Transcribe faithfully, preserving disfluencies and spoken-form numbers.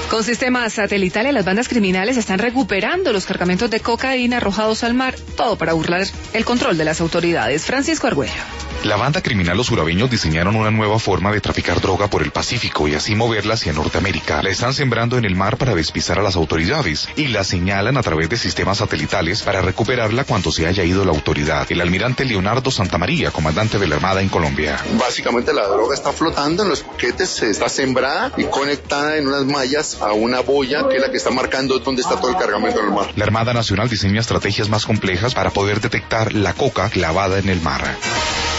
Con sistemas satelitales, las bandas criminales están recuperando los cargamentos de cocaína arrojados al mar, todo para burlar el control de las autoridades. Francisco Argüello. La banda criminal Los Urabeños diseñaron una nueva forma de traficar droga por el Pacífico y así moverla hacia Norteamérica. La están sembrando en el mar para despistar a las autoridades y la señalan a través de sistemas satelitales para recuperarla cuando se haya ido la autoridad. El almirante Leonardo Santamaría, comandante de la Armada en Colombia. Básicamente la droga está flotando en los paquetes, está sembrada y conectada en unas mallas a una boya que es la que está marcando dónde está todo el cargamento en el mar. La Armada Nacional diseña estrategias más complejas para poder detectar la coca clavada en el mar.